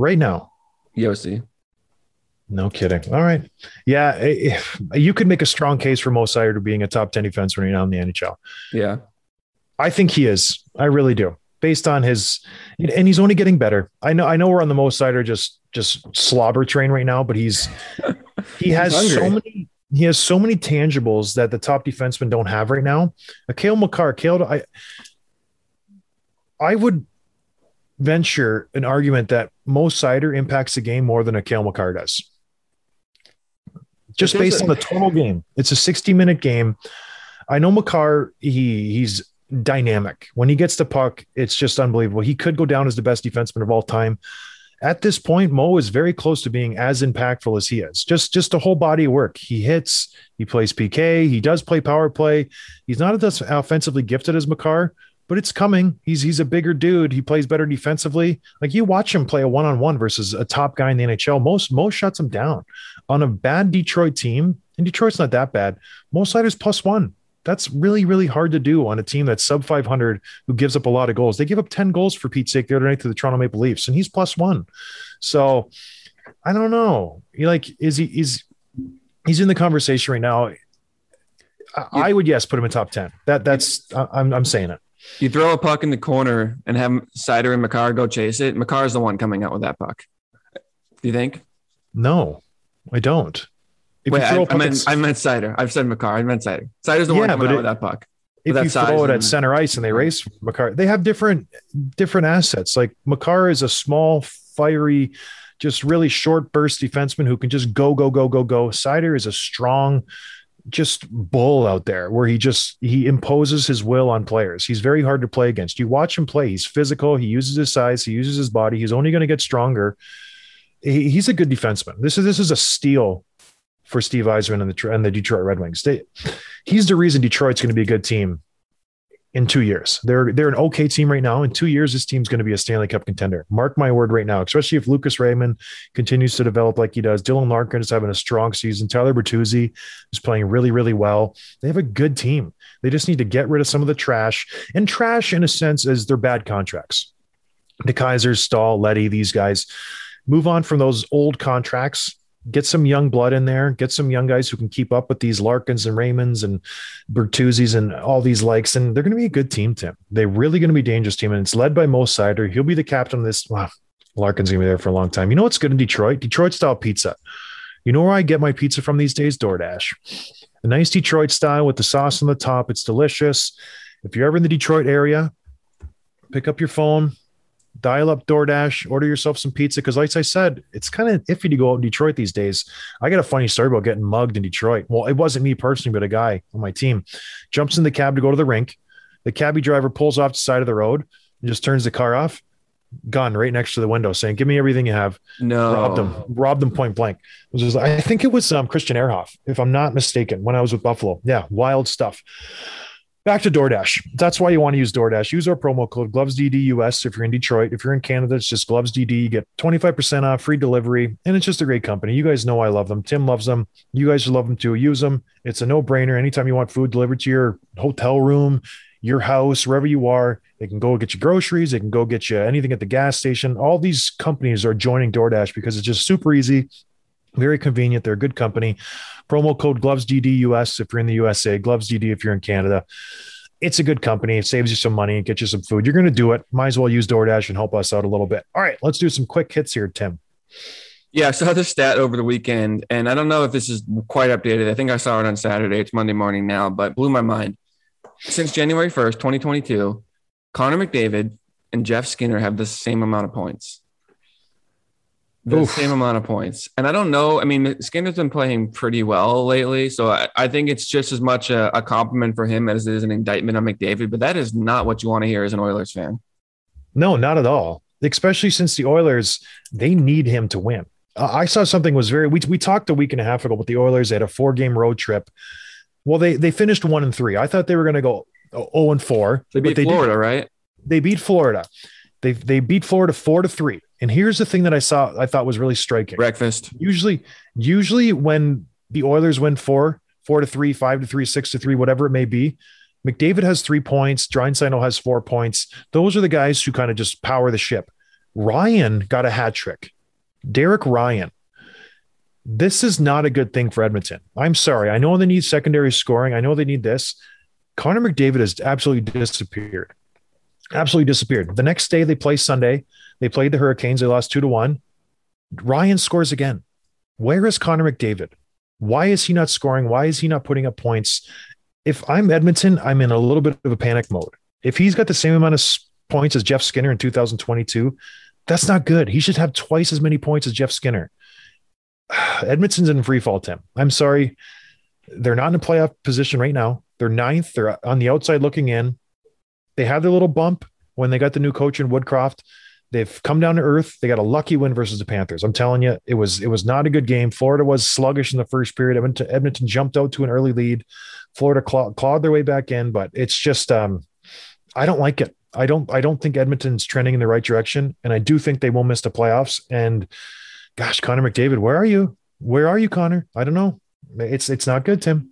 Yossi. No kidding. All right. Yeah. You could make a strong case for Mo Seider being a top 10 defenseman right now in the NHL. Yeah. I think he is. I really do. based on his, and he's only getting better. I know we're on the Mo Seider just slobber train right now, but he has so many tangibles that the top defensemen don't have right now. Cale Makar, I would venture an argument that Mo Seider impacts the game more than a Cale Makar does. Just based on the total game. It's a 60-minute game. I know Makar, he's dynamic. When he gets the puck, it's just unbelievable. He could go down as the best defenseman of all time. At this point, Mo is very close to being as impactful as he is. Just a whole body of work. He hits, he plays PK, he does play power play. He's not as offensively gifted as Makar, but it's coming. He's a bigger dude. He plays better defensively. Like, you watch him play a one-on-one versus a top guy in the NHL. Mo shuts him down. On a bad Detroit team, and Detroit's not that bad, Mo Seider's +1. That's really, really hard to do on a team that's sub 500 who gives up a lot of goals. They give up 10 goals for Pete's sake the other night to the Toronto Maple Leafs, and he's +1. So I don't know. He's in the conversation right now. I would put him in top 10. I'm saying it. You throw a puck in the corner and have Seider and Makar go chase it. Makar's the one coming out with that puck. Do you think? No, I don't. I meant Seider. I've said Makar. I meant Seider. Seider's the one coming out with that puck. If you throw it at center ice and they race Makar, they have different assets. Like, Makar is a small, fiery, just really short burst defenseman who can just go. Seider is a strong, just bull out there where he imposes his will on players. He's very hard to play against. You watch him play. He's physical. He uses his size. He uses his body. He's only going to get stronger. He's a good defenseman. This is a steal for Steve Yzerman and the Detroit Red Wings. He's the reason Detroit's going to be a good team in 2 years. They're an okay team right now. In 2 years, this team's going to be a Stanley Cup contender. Mark my word right now, especially if Lucas Raymond continues to develop like he does. Dylan Larkin is having a strong season. Tyler Bertuzzi is playing really, really well. They have a good team. They just need to get rid of some of the trash. And trash, in a sense, is their bad contracts. The Kaisers, Stahl, Leddy, these guys. Move on from those old contracts. Get some young blood in there. Get some young guys who can keep up with these Larkins and Raymonds and Bertuzzis and all these likes. And they're going to be a good team, Tim. They're really going to be a dangerous team. And it's led by Mo Seider. He'll be the captain of this. Wow, Larkin's going to be there for a long time. You know what's good in Detroit? Detroit-style pizza. You know where I get my pizza from these days? DoorDash. A nice Detroit style with the sauce on the top. It's delicious. If you're ever in the Detroit area, pick up your phone, dial up DoorDash, order yourself some pizza. Because like I said, it's kind of iffy to go out in Detroit these days. I got a funny story about getting mugged in Detroit. Well, it wasn't me personally, but a guy on my team jumps in the cab to go to the rink. The cabbie driver pulls off the side of the road and just turns the car off. Gun right next to the window saying, "Give me everything you have." No. Robbed them point blank. I think it was Christian Ehrhoff, if I'm not mistaken, when I was with Buffalo. Yeah, wild stuff. Back to DoorDash. That's why you want to use DoorDash. Use our promo code GlovesDDUS if you're in Detroit. If you're in Canada, it's just GlovesDD. You get 25% off, free delivery, and it's just a great company. You guys know I love them. Tim loves them. You guys love them too. Use them. It's a no-brainer. Anytime you want food delivered to your hotel room, your house, wherever you are, they can go get you groceries. They can go get you anything at the gas station. All these companies are joining DoorDash because it's just super easy, very convenient. They're a good company. Promo code GlovesDDUS if you're in the USA, GlovesDD if you're in Canada. It's a good company. It saves you some money, get you some food. You're going to do it. Might as well use DoorDash and help us out a little bit. All right, let's do some quick hits here, Tim. Yeah, I saw this stat over the weekend, and I don't know if this is quite updated. I think I saw it on Saturday. It's Monday morning now, but blew my mind. Since January 1st, 2022, Connor McDavid and Jeff Skinner have the same amount of points. Same amount of points. And I don't know. I mean, Skinner's been playing pretty well lately. So I think it's just as much a compliment for him as it is an indictment on McDavid. But that is not what you want to hear as an Oilers fan. No, not at all. Especially since the Oilers, they need him to win. I saw something was we talked a week and a half ago about the Oilers. They had a 4-game road trip. Well, they finished 1-3. I thought they were going to go 0-4. They beat Florida, right? They beat Florida. They beat Florida 4-3. And here's the thing that I thought was really striking. Breakfast. Usually when the Oilers win 4-3, 5-3, 6-3, whatever it may be, McDavid has 3 points. Draisaitl has 4 points. Those are the guys who kind of just power the ship. Ryan got a hat trick. Derek Ryan. This is not a good thing for Edmonton. I'm sorry. I know they need secondary scoring. I know they need this. Connor McDavid has absolutely disappeared. Absolutely disappeared. The next day they play Sunday. They played the Hurricanes. They lost 2-1. Ryan scores again. Where is Connor McDavid? Why is he not scoring? Why is he not putting up points? If I'm Edmonton, I'm in a little bit of a panic mode. If he's got the same amount of points as Jeff Skinner in 2022, that's not good. He should have twice as many points as Jeff Skinner. Edmonton's in free fall, Tim. I'm sorry. They're not in a playoff position right now. They're ninth. They're on the outside looking in. They had their little bump when they got the new coach in Woodcroft. They've come down to earth. They got a lucky win versus the Panthers. I'm telling you, it was not a good game. Florida was sluggish in the first period. Edmonton jumped out to an early lead. Florida clawed their way back in, but it's just I don't like it. I don't think Edmonton's trending in the right direction, and I do think they will miss the playoffs. And gosh, Connor McDavid, where are you? Where are you, Connor? I don't know. It's not good, Tim.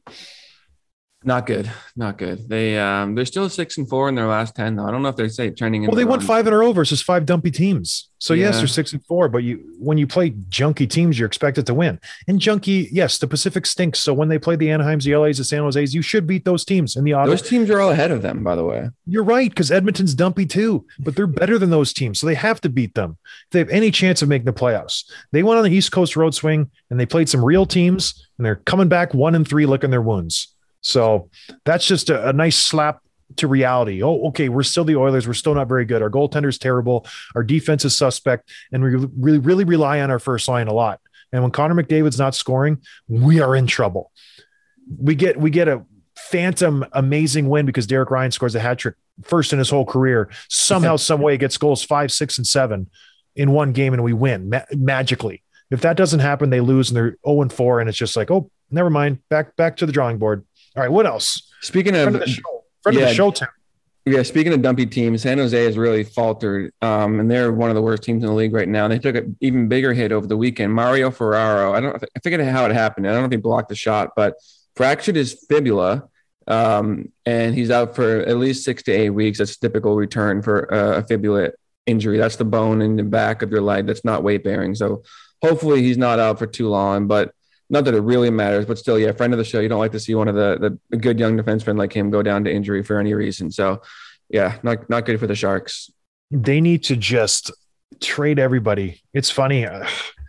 Not good. Not good. They're still 6-4 in their last 10, though. I don't know if they're trending. Well, they won 5 in a row versus 5 dumpy teams. So yes, they're 6-4, but when you play junky teams, you're expected to win. And junky, yes, the Pacific stinks. So when they play the Anaheims, the LAs, the San Jose's, you should beat those teams in the auto. Those teams are all ahead of them, by the way. You're right, because Edmonton's dumpy too, but they're better than those teams. So they have to beat them if they have any chance of making the playoffs. They went on the East Coast road swing and they played some real teams, and they're coming back 1-3, licking their wounds. So that's just a nice slap to reality. Oh, okay, we're still the Oilers. We're still not very good. Our goaltender's terrible. Our defense is suspect, and we really rely on our first line a lot. And when Connor McDavid's not scoring, we are in trouble. We get a phantom amazing win because Derek Ryan scores a hat trick, first in his whole career. Somehow, some way, gets goals 5, 6, and 7 in one game, and we win magically. If that doesn't happen, they lose and they're 0-4, and it's just like, oh, never mind. Back to the drawing board. All right, what else? Speaking of the show, Tim. Yeah, speaking of dumpy teams, San Jose has really faltered, and they're one of the worst teams in the league right now. They took an even bigger hit over the weekend. Mario Ferraro, I forget how it happened. I don't know if he blocked the shot, but fractured his fibula, and he's out for at least 6 to 8 weeks. That's a typical return for a fibula injury. That's the bone in the back of your leg that's not weight bearing. So hopefully he's not out for too long, but not that it really matters, but still, yeah, friend of the show. You don't like to see one of the good young defensemen like him go down to injury for any reason. So, yeah, not good for the Sharks. They need to just trade everybody. It's funny. I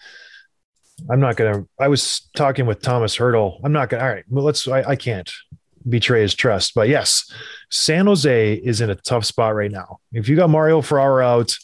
was talking with Thomas Hurdle. I'm not going to, all right, well, I can't betray his trust, but yes, San Jose is in a tough spot right now. If you got Mario Ferraro out,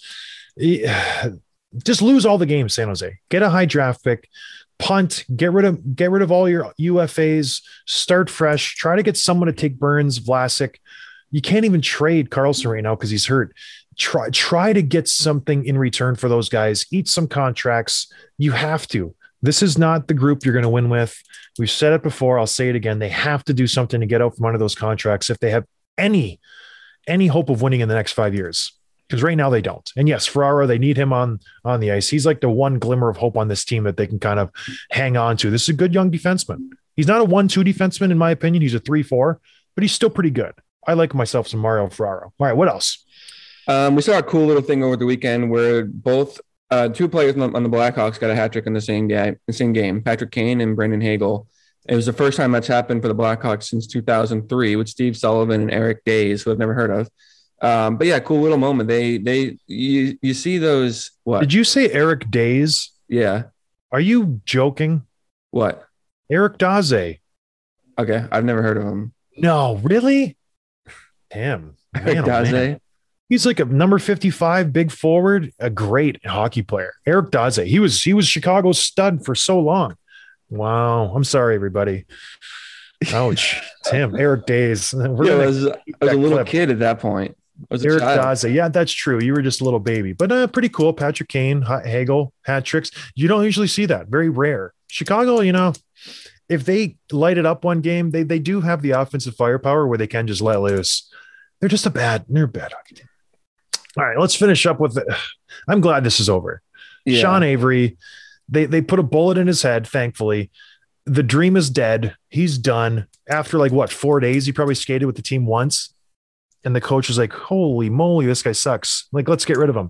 just lose all the games, San Jose. Get a high draft pick. Punt, get rid of all your UFAs, start fresh, try to get someone to take Burns, Vlasic. You can't even trade Carlson right now because he's hurt. Try to get something in return for those guys. Eat some contracts. You have to. This is not the group you're going to win with. We've said it before. I'll say it again. They have to do something to get out from under those contracts if they have any hope of winning in the next 5 years. Because right now they don't. And yes, Ferraro, they need him on the ice. He's like the one glimmer of hope on this team that they can kind of hang on to. This is a good young defenseman. He's not a 1-2 defenseman, in my opinion. He's a 3-4, but he's still pretty good. I like myself some Mario Ferraro. All right, what else? We saw a cool little thing over the weekend where both two players on the Blackhawks got a hat trick in the same game, Patrick Kane and Brendan Hagel. It was the first time that's happened for the Blackhawks since 2003 with Steve Sullivan and Eric Days, who I've never heard of. But yeah, cool little moment. You see those. What did you say? Eric Days? Yeah. Are you joking? What? Eric Daze. Okay, I've never heard of him. No, really? Damn. Eric Daze. He's like a number 55 big forward, a great hockey player. Eric Daze. He was Chicago's stud for so long. Wow. I'm sorry, everybody. Ouch. It's him, Eric Days. I was a little kid at that point. Eric Daze. Yeah, that's true. You were just a little baby, but pretty cool. Patrick Kane, Hagel, hat tricks. You don't usually see that. Very rare. Chicago, if they light it up one game, they do have the offensive firepower where they can just let loose. They're a bad hockey team. All right, let's finish up with I'm glad this is over. Yeah. Sean Avery, they put a bullet in his head, thankfully. The dream is dead. He's done. After 4 days, he probably skated with the team once. And the coach was like, holy moly, this guy sucks. Let's get rid of him.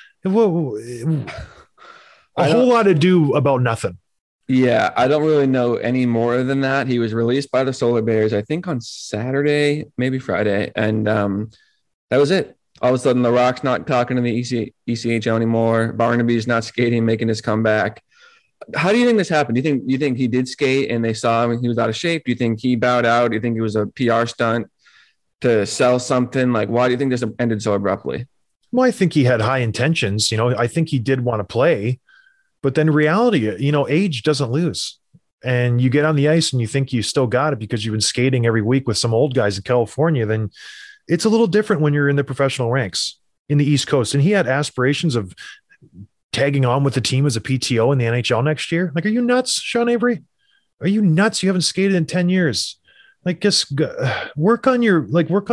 A whole lot to do about nothing. Yeah, I don't really know any more than that. He was released by the Solar Bears, I think on Saturday, maybe Friday. And that was it. all of a sudden The Rock's not talking to the ECHL anymore. Barnaby's not skating, making his comeback. How do you think this happened? Do you think he did skate and they saw him and he was out of shape? Do you think he bowed out? Do you think it was a PR stunt to sell something? Like, why do you think this ended so abruptly? Well, I think he had high intentions. I think he did want to play, but then reality, age doesn't lose. And you get on the ice and you think you still got it because you've been skating every week with some old guys in California. Then it's a little different when you're in the professional ranks in the East Coast. And he had aspirations of tagging on with the team as a PTO in the NHL next year. Like, are you nuts, Sean Avery? Are you nuts? You haven't skated in 10 years. Like, just work on your,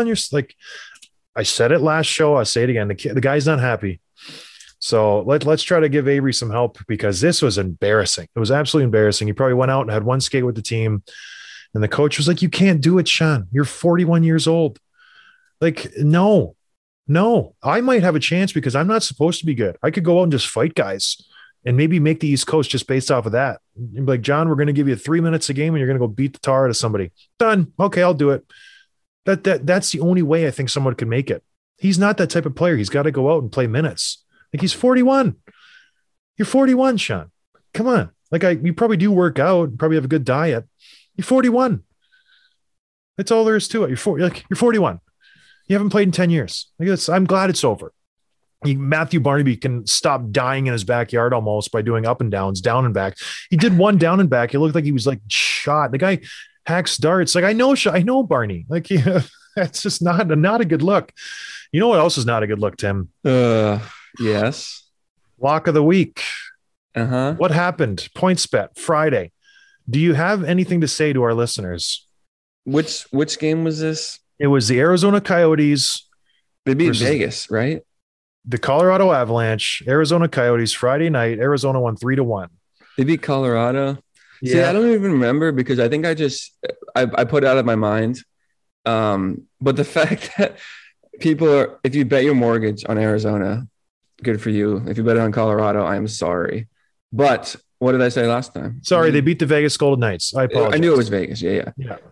I said it last show. I'll say it again. The guy's not happy. So let's try to give Avery some help because this was embarrassing. It was absolutely embarrassing. He probably went out and had one skate with the team and the coach was like, you can't do it, Sean. You're 41 years old. Like, no, I might have a chance because I'm not supposed to be good. I could go out and just fight guys and maybe make the East Coast just based off of that. You'd be like, John, we're going to give you 3 minutes a game and you're going to go beat the tar out of somebody. Done. Okay, I'll do it. That's the only way I think someone could make it. He's not that type of player. He's got to go out and play minutes. Like, he's 41. You're 41, Sean. Come on. Like, you probably do work out, probably have a good diet. You're 41. That's all there is to it. You're 41. You haven't played in 10 years. I'm glad it's over. Matthew Barnaby can stop dying in his backyard almost by doing up and downs, down and back. He did one down and back. It looked like he was like shot. The guy hacks darts. Like, I know Barney. Like, yeah, that's just not a good look. You know what else is not a good look, Tim? Yes. Lock of the week. Uh-huh. What happened? PointsBet Friday. Do you have anything to say to our listeners? Which game was this? It was the Arizona Coyotes. They beat Vegas, right? The Colorado Avalanche, Arizona Coyotes, Friday night. Arizona won 3-1. They beat Colorado. Yeah. See, I don't even remember because I think I put it out of my mind. But the fact that if you bet your mortgage on Arizona, good for you. If you bet it on Colorado, I'm sorry. But what did I say last time? Sorry, they beat the Vegas Golden Knights. I apologize. I knew it was Vegas. Yeah.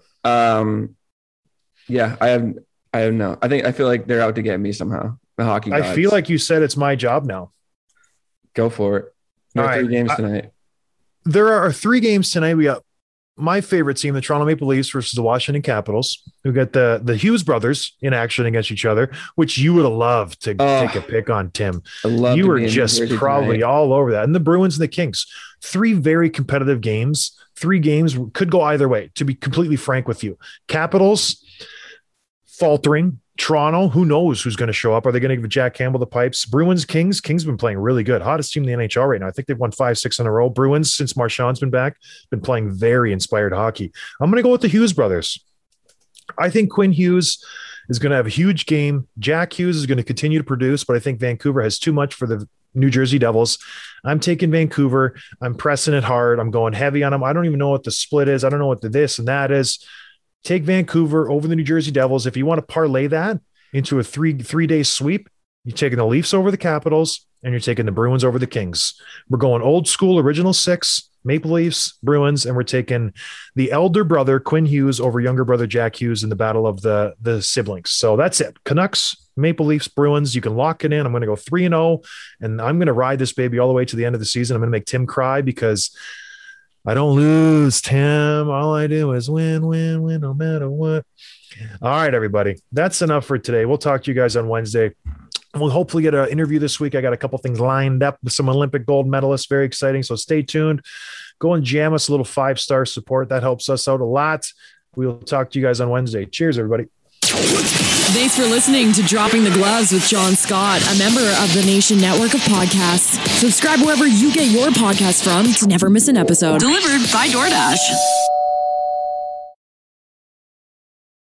Yeah, I have no. I feel like they're out to get me somehow. The hockey gods. I feel like you said it's my job now. Go for it. There are 3 games tonight. There are 3 games tonight. We got my favorite team, the Toronto Maple Leafs versus the Washington Capitals. We got the Hughes brothers in action against each other, which you would have loved to take a pick on, Tim. You were just probably all over that. And the Bruins and the Kings. 3 very competitive games. 3 games could go either way, to be completely frank with you. Capitals faltering. Toronto, who knows who's going to show up? Are they going to give Jack Campbell the pipes? Bruins, Kings. Kings been playing really good. Hottest team in the NHL right now. I think they've won 5-6 in a row. Bruins, since Marchand's been back, been playing very inspired hockey. I'm going to go with the Hughes brothers. I think Quinn Hughes is going to have a huge game. Jack Hughes is going to continue to produce, but I think Vancouver has too much for the New Jersey Devils. I'm taking Vancouver. I'm pressing it hard. I'm going heavy on them. I don't even know what the split is. I don't know what the this and that is. Take Vancouver over the New Jersey Devils. If you want to parlay that into a three-day sweep, you're taking the Leafs over the Capitals and you're taking the Bruins over the Kings. We're going old school, original 6, Maple Leafs, Bruins, and we're taking the elder brother, Quinn Hughes, over younger brother, Jack Hughes, in the battle of the siblings. So that's it. Canucks, Maple Leafs, Bruins. You can lock it in. I'm going to go 3-0, and I'm going to ride this baby all the way to the end of the season. I'm going to make Tim cry because I don't lose, Tim. All I do is win, no matter what. All right, everybody. That's enough for today. We'll talk to you guys on Wednesday. We'll hopefully get an interview this week. I got a couple things lined up with some Olympic gold medalists. Very exciting. So stay tuned. Go and jam us a little 5-star support. That helps us out a lot. We'll talk to you guys on Wednesday. Cheers, everybody. Thanks for listening to Dropping the Gloves with John Scott, a member of the Nation Network of Podcasts. Subscribe wherever you get your podcasts from to never miss an episode. Delivered by DoorDash.